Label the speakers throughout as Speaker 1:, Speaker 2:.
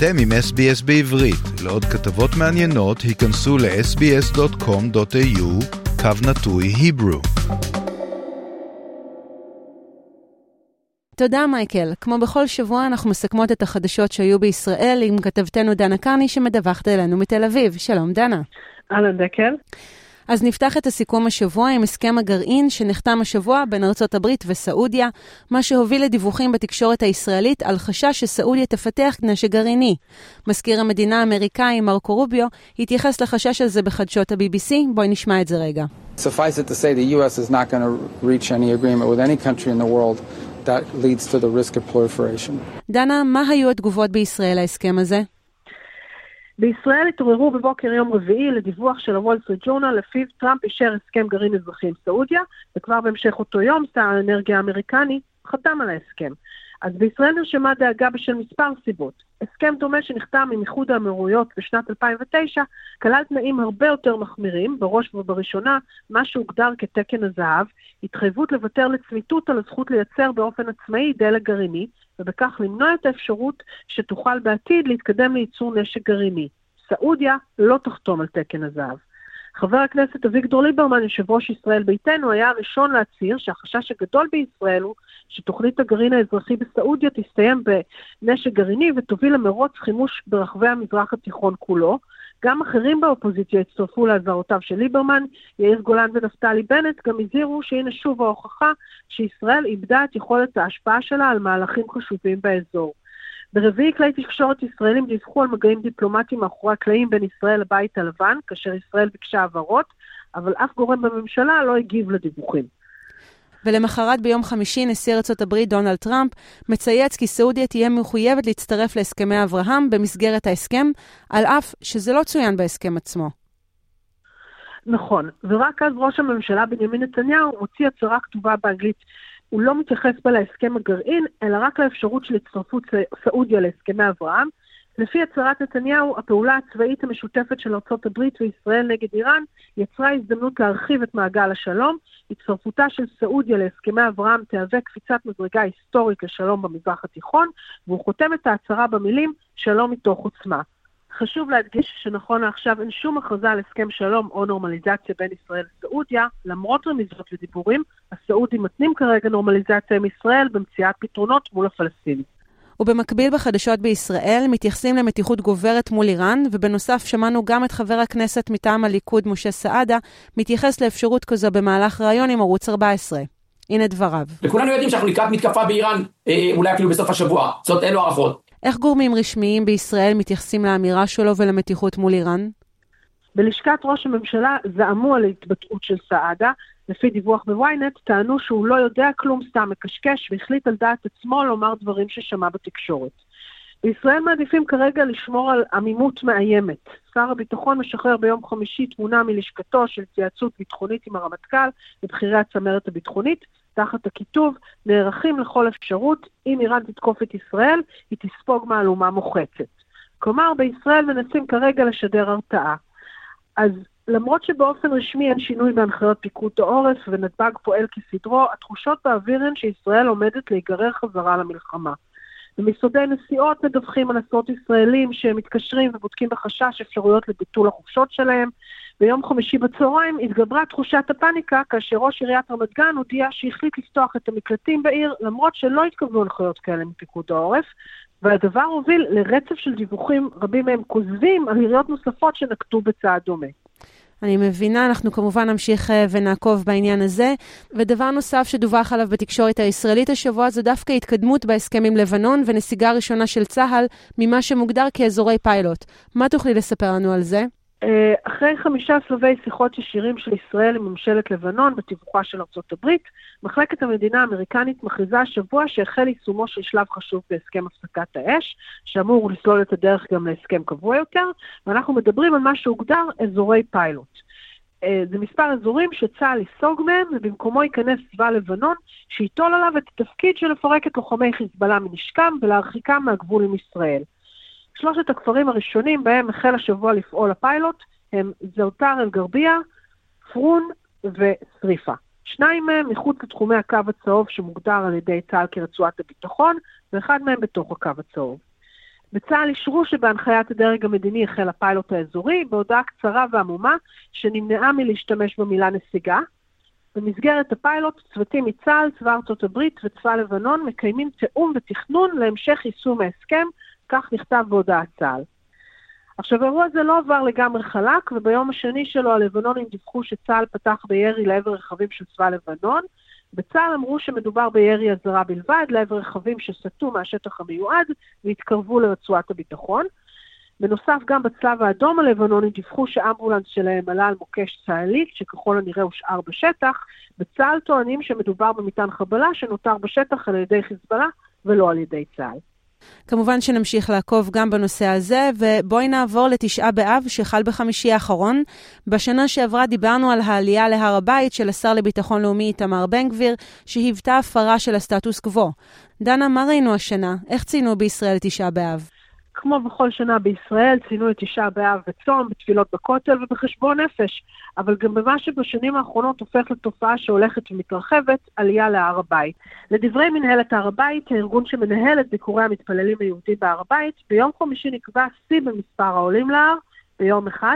Speaker 1: אתם עם SBS בעברית. לעוד כתבות מעניינות, היכנסו ל-sbs.com.au/Hebrew.
Speaker 2: תודה מייקל. כמו בכל שבוע אנחנו מסכמות את החדשות שהיו בישראל עם כתבתנו דנה קרני שמדווחת אלינו מתל אביב. שלום דנה.
Speaker 3: אהלן דקל.
Speaker 2: אז נפתח את הסיכום השבוע עם הסכם הגרעין שנחתם השבוע בין ארצות הברית וסעודיה, מה שהוביל לדיווחים בתקשורת הישראלית על חשש שסעודיה תפתח נשק גרעיני. מזכיר המדינה האמריקאי מרקו רוביו התייחס לחשש הזה בחדשות ה-BBC. בואי נשמע את זה רגע.
Speaker 4: Suffice it to say the US is not going to reach any agreement with any country in the world that leads to the risk of proliferation.
Speaker 2: דנה, מה היו התגובות בישראל להסכם הזה?
Speaker 3: בישראל התעוררו בבוקר יום רביעי לדיווח של הוול סטריט ג'ורנל, לפיו טראמפ אישר הסכם גרעין אזרחי עם סעודיה, וכבר בהמשך אותו יום שר האנרגיה האמריקני חתם על ההסכם. אז בישראל נרשמה דאגה בשל מספר סיבות. הסכם דומה שנחתם עם איחוד האמירויות בשנת 2009, כלל תנאים הרבה יותר מחמירים, בראש ובראשונה מה שהוגדר כתקן הזהב, התחייבות לוותר לצמיתות על הזכות לייצר באופן עצמאי דלק גרעיני, ובכך למנוע את האפשרות שתוכל בעתיד להתקדם לייצור נשק גרעיני. סעודיה לא תחתום על תקן הזהב. חבר הכנסת אביגדור ליברמן, יושב ראש ישראל ביתנו, היה הראשון להצהיר שהחשש הגדול בישראל הוא שתוכנית הגרעין האזרחי בסעודיה תסתיים בנשק גרעיני ותוביל למרוץ חימוש ברחבי המזרח התיכון כולו. גם אחרים באופוזיציה הצטרפו להזהרותיו של ליברמן, יאיר גולן ונפתלי בנט גם הזהירו שהנה שוב ההוכחה שישראל איבדה את יכולת ההשפעה שלה על מהלכים חשובים באזור. ברביעי כלי תקשורת ישראלים דיווחו על מגעים דיפלומטיים מאחורי הקלעים בין ישראל לבית הלבן, כאשר ישראל ביקשה הבהרות, אבל אף גורם בממשלה לא הגיב לדיווחים.
Speaker 2: ולמחרת ביום חמישי נשיא ארצות הברית דונלד טראמפ מצייץ כי סעודיה תהיה מחויבת להצטרף להסכמי אברהם במסגרת ההסכם, על אף שזה לא צוין בהסכם עצמו.
Speaker 3: נכון, ורק אז ראש הממשלה בנימין נתניהו הוציא הצהרה כתובה באנגלית. הוא לא מתייחס בה להסכם הגרעין, אלא רק לאפשרות של הצטרפות סעודיה להסכמי אברהם. לפי הצהרת נתניהו, הפעולה הצבאית המשותפת של ארצות הברית וישראל נגד איראן יצרה הזדמנות להרחיב את מעגל השלום. הצטרפותה של סעודיה להסכמי אברהם תהווה קפיצת מדרגה היסטורית לשלום במזרח התיכון, והוא חותם את ההצהרה במילים שלום מתוך עוצמה. חשוב להדגיש שנכון לעכשיו אין שום הכרזה על הסכם שלום או נורמליזציה בין ישראל לסעודיה, למרות רמיזות לדיבורים, הסעודים מתנים כרגע נורמליזציה עם ישראל במציאת פתרונות מול הפלסטינים.
Speaker 2: ובמקביל בחדשות בישראל מתייחסים למתיחות גוברת מול איראן, ובנוסף שמענו גם את חבר הכנסת מטעם הליכוד משה סעדה מתייחס לאפשרות כזו במהלך ראיון עם ערוץ 14. הנה דבריו.
Speaker 5: וכולנו יודעים שאנחנו לקראת מתקפה באיראן, אולי אפילו בסוף השבוע. זאת אלו הערכות.
Speaker 2: איך גורמים רשמיים בישראל מתייחסים לאמירה שלו ולמתיחות מול איראן?
Speaker 3: בלשכת ראש הממשלה זעמו על ההתבטאות של סעדה, לפי דיווח בוויינט, טענו שהוא לא יודע כלום, סתם מקשקש, והחליט על דעת עצמו לומר דברים ששמע בתקשורת. בישראל מעדיפים כרגע לשמור על עמימות מאיימת. שר הביטחון משחרר ביום חמישי תמונה מלשכתו של התייעצות ביטחונית עם הרמטכ"ל ובכירי הצמרת הביטחונית, תחת הכיתוב, נערכים לכל אפשרות, אם איראן תתקוף את ישראל, היא תספוג מהלומה מוחצת. כלומר, בישראל מנסים כרגע לשדר הרתעה. אז למרות שבאופן רשמי אין שינוי בהנחיות פיקוד העורף ונתב"ג פועל כסדרו, התחושות באוויר הן שישראל עומדת להיגרר חזרה למלחמה. במשרדי נסיעות מדווחים על עשרות ישראלים שמתקשרים ובודקים בחשש אפשרויות לביטול החופשות שלהם. ביום חמישי בצהריים התגברה תחושת הפאניקה כאשר ראש עיריית רמת גן הודיע שהחליט לפתוח את המקלטים בעיר, למרות שלא התקבלו הנחיות כאלה מפיקוד העורף, והדבר הוביל לרצף של דיווחים, רבים מהם כוזבים על עיריות נוספות שנקטו בצעד דומה.
Speaker 2: אני מבינה, אנחנו כמובן נמשיך ונעקוב בעניין הזה. ודבר נוסף שדווח עליו בתקשורת הישראלית השבוע, זו דווקא התקדמות בהסכם עם לבנון ונסיגה ראשונה של צה"ל ממה שמוגדר כאזורי פיילוט. מה תוכלי לספר לנו על זה?
Speaker 3: אחרי 5 סבבי שיחות ישירים של ישראל עם ממשלת לבנון בתיווכה של ארצות הברית, מחלקת המדינה האמריקנית מכריזה השבוע שהחל יישומו של שלב חשוב בהסכם הפסקת האש, שאמור לסלול את הדרך גם להסכם קבוע יותר, ואנחנו מדברים על מה שהוגדר אזורי פיילוט. זה מספר אזורים שצה"ל ייסוג מהם, ובמקומו ייכנס צבא לבנון, שיטול עליו את התפקיד של לפרק את לוחמי חיזבאללה מנשקם ולהרחיקם מהגבול עם ישראל. 3 הכפרים הראשונים בהם החל השבוע לפעול הפיילוט הם זאוטר אל-גרבייה, פרון וסריפה. 2 מהם מחוץ לתחומי הקו הצהוב שמוגדר על ידי צה"ל כרצועת הביטחון, ואחד מהם בתוך הקו הצהוב. בצה"ל אישרו שבהנחיית הדרג המדיני החל הפיילוט האזורי, בהודעה קצרה ועמומה שנמנעה מלהשתמש במילה נסיגה. במסגרת הפיילוט, צוותים מצה"ל, צבא ארצות הברית וצבא לבנון מקיימים תיאום ותכנון להמשך יישום ההסכם, כך נכתב בהודעת צה"ל. עכשיו, האירוע הזה לא עבר לגמרי חלק, וביום השני שלו הלבנונים דיווחו שצה"ל פתח בירי לעבר רכבים של צבא לבנון. בצה"ל אמרו שמדובר בירי אזהרה בלבד לעבר רכבים שסטו מהשטח המיועד והתקרבו לרצועת הביטחון. בנוסף, גם בצלב האדום הלבנוני דיווחו שאמבולנס שלהם עלה על מוקש צה"לי, שככל הנראה הושאר בשטח. בצה"ל טוענים שמדובר במטען חבלה שנותר בשטח על ידי חיזבאללה ולא על ידי צה"ל.
Speaker 2: כמובן שנמשיך לעקוב גם בנושא הזה, ובואי נעבור לתשעה באב שחל בחמישי האחרון. בשנה שעברה דיברנו על העלייה להר הבית של השר לביטחון לאומי איתמר בן גביר, שהיוותה הפרה של הסטטוס קוו. דנה, מה ראינו השנה? איך ציינו בישראל תשעה באב?
Speaker 3: כמו בכל שנה בישראל, ציינו את תשעה באב בצום, בתפילות בכותל ובחשבון נפש, אבל גם במה שבשנים האחרונות הופך לתופעה שהולכת ומתרחבת, עלייה להר הבית. לדברי מנהלת הר הבית, הארגון שמנהל את ביקורי המתפללים היהודים בהר הבית, ביום חמישי נקבע שיא במספר העולים להר, ביום אחד,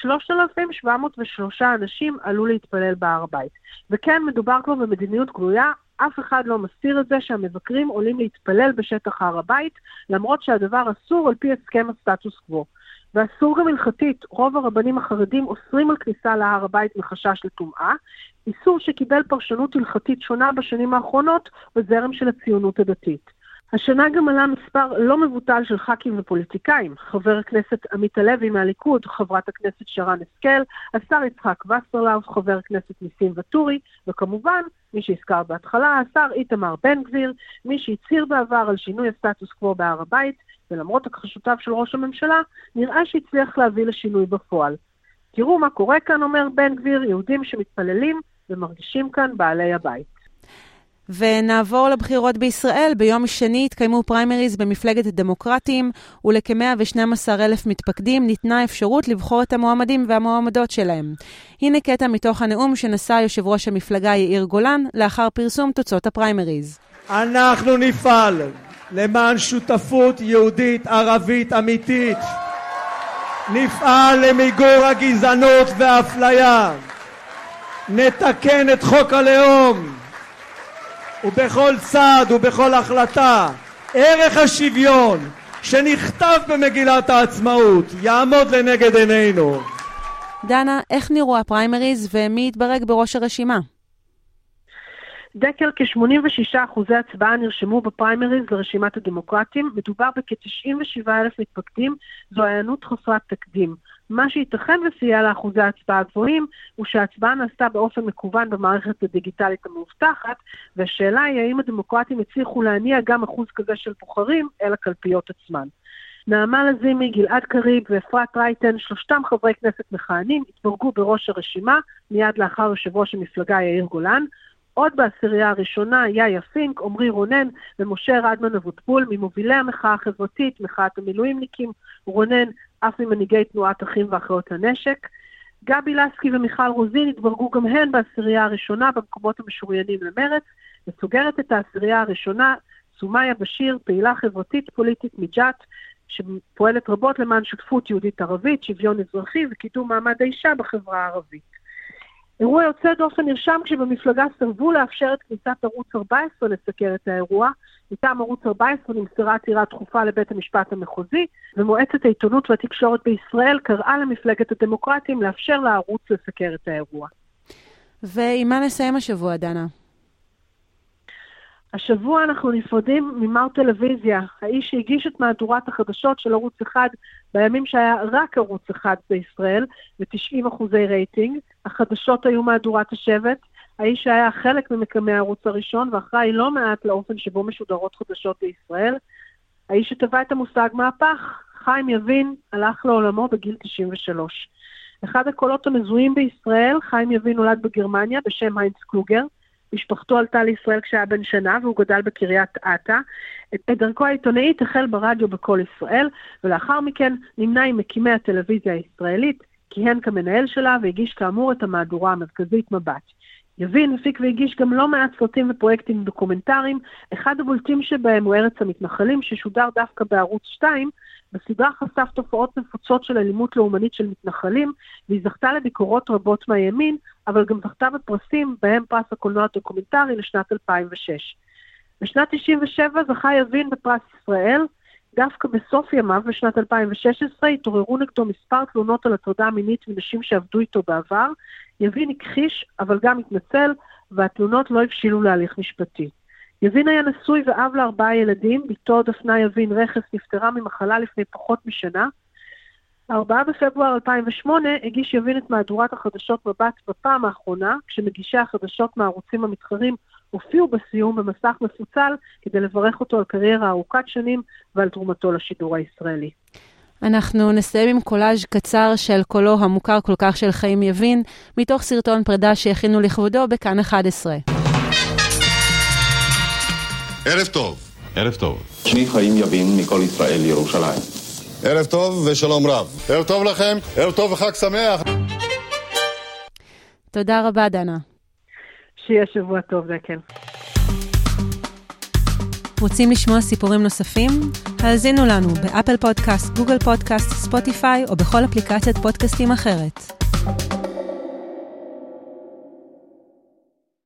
Speaker 3: 3,703 אנשים עלו להתפלל בהר הבית. וכן, מדובר כבר במדיניות גלויה, אף אחד לא מסתיר את זה שהמבקרים עולים להתפלל בשטח הר הבית, למרות שהדבר אסור על פי הסכם הסטטוס קוו. ואסור גם הלכתית, רוב הרבנים החרדים אוסרים על כניסה להר הבית מחשש לטומאה, איסור שקיבל פרשנות הלכתית שונה בשנים האחרונות בזרם של הציונות הדתית. השנה גם עלה מספר לא מבוטל של ח"כים ופוליטיקאים, חבר הכנסת עמית הלוי מהליכוד, חברת הכנסת שרן השכל, השר יצחק וסרלאוף, חבר הכנסת ניסים ואטורי, וכמובן, מי שהזכר בהתחלה, השר איתמר בן גביר, מי שהצהיר בעבר על שינוי הסטטוס קוו בהר הבית, ולמרות הכחשותיו של ראש הממשלה, נראה שהצליח להביא לשינוי בפועל. תראו מה קורה כאן, אומר בן גביר, יהודים שמתפללים ומרגישים כאן בעלי הבית.
Speaker 2: ונעבור לבחירות בישראל. ביום שני התקיימו פריימריז במפלגת הדמוקרטים, ולכ-112,000 מתפקדים ניתנה אפשרות לבחור את המועמדים והמועמדות שלהם. הנה קטע מתוך הנאום שנשא יושב ראש המפלגה יאיר גולן לאחר פרסום תוצאות הפריימריז.
Speaker 6: אנחנו נפעל למען שותפות יהודית ערבית אמיתית. נפעל למיגור הגזענות והאפליה. נתקן את חוק הלאום. ובכל צעד ובכל החלטה, ערך השוויון שנכתב במגילת העצמאות יעמוד לנגד עינינו.
Speaker 2: דנה, איך נראו הפריימריז ומי התברג בראש הרשימה?
Speaker 3: דקל, כ-86% הצבעה נרשמו בפריימריז לרשימת הדמוקרטים. מדובר בכ-97,000 מתפקדים, זו העיינות חסרת תקדים. מה שייתכן וסייע לאחוזי ההצבעה הגבוהים, הוא שההצבעה נעשתה באופן מקוון במערכת הדיגיטלית המאובטחת, והשאלה היא האם הדמוקרטים הצליחו להניע גם אחוז כזה של בוחרים אל הקלפיות עצמן. נעמה לזימי, גלעד קריב ואפרת רייטן, שלושתם חברי כנסת מכהנים, התברגו בראש הרשימה, מיד לאחר יושב ראש המפלגה יאיר גולן. עוד בעשירייה הראשונה, יאיה פינק, עמרי רונן ומשה רדמן אבוטבול, ממובילי המחאה החברתית, מחאת המילואימניקים, רונן אף ממנהיגי תנועת אחים ואחיות הנשק. גבי לסקי ומיכל רוזין התברגו גם הן בעשירייה הראשונה במקומות המשוריינים למרץ, וסוגרת את העשירייה הראשונה, סומיה בשיר, פעילה חברתית פוליטית מג'ת, שפועלת רבות למען שותפות יהודית ערבית, שוויון אזרחי וקידום מעמד האישה בחברה הערבית. אירוע יוצא דופן נרשם כשבמפלגה סרבו לאפשר את כניסת ערוץ 14 לסקר את האירוע. מטעם ערוץ 14 נמסרה עתירה דחופה לבית המשפט המחוזי, ומועצת העיתונות והתקשורת בישראל קראה למפלגת הדמוקרטים לאפשר לערוץ לסקר את האירוע.
Speaker 2: ועם מה נסיים השבוע, דנה?
Speaker 3: השבוע אנחנו נפרדים ממר טלוויזיה, האיש שהגיש את מהדורת החדשות של ערוץ אחד בימים שהיה רק ערוץ אחד בישראל, ו90% רייטינג. החדשות היו מהדורת השבט, האיש שהיה חלק ממקמי הערוץ הראשון, ואחראי לא מעט לאופן שבו משודרות חדשות בישראל. האיש שטבע את המושג מהפך, חיים יבין, הלך לעולמו בגיל 93. אחד הקולות המזוהים בישראל, חיים יבין נולד בגרמניה בשם היינץ קלוגר, משפחתו עלתה לישראל כשהיה בן שנה, והוא גדל בקריית אתא. את דרכו העיתונאית החל ברדיו בכל ישראל, ולאחר מכן נמנה עם מקימי הטלוויזיה הישראלית, כיהן כמנהל שלה והגיש כאמור את המהדורה המרכזית מבט. יבין הפיק והגיש גם לא מעט סרטים ופרויקטים דוקומנטריים, אחד הבולטים שבהם הוא ארץ המתנחלים, ששודר דווקא בערוץ 2, בסדרה חשף תופעות נפוצות של אלימות לאומנית של מתנחלים, והיא זכתה לביקורות רבות מהימין, אבל גם זכתה בפרסים, בהם פרס הקולנוע הדוקומנטרי לשנת 2006. בשנת 97 זכה יבין בפרס ישראל, דווקא בסוף ימיו בשנת 2016 התעוררו נגדו מספר תלונות על הטרדה מינית מנשים שעבדו איתו בעבר, יבין הכחיש אבל גם התנצל, והתלונות לא הבשילו להליך משפטי. יבין היה נשוי ואב ל4 ילדים, ביתו דפנה יבין רכס נפטרה ממחלה לפני פחות משנה. 4 בפברואר 2008 הגיש יבין את מהדורת החדשות מבט בפעם האחרונה, כשמגישי החדשות מהערוצים המתחרים הופיעו בסיום במסך מפוצל, כדי לברך אותו על קריירה ארוכת שנים ועל תרומתו לשידור הישראלי.
Speaker 2: אנחנו נסיים עם קולאז' קצר של קולו המוכר כל כך של חיים יבין, מתוך סרטון פרידה שהכינו לכבודו בכאן 11.
Speaker 7: ערב טוב.
Speaker 8: ערב טוב.
Speaker 9: שמי חיים יבין מכל ישראל ירושלים.
Speaker 7: ערב טוב ושלום רב. ערב טוב לכם, ערב טוב וחג שמח.
Speaker 2: תודה רבה, דנה.
Speaker 3: שיהיה שבוע טוב, זה כן.
Speaker 2: רוצים לשמוע סיפורים נוספים? האזינו לנו באפל פודקאסט, גוגל פודקאסט, ספוטיפיי או בכל אפליקציית פודקאסטים אחרת.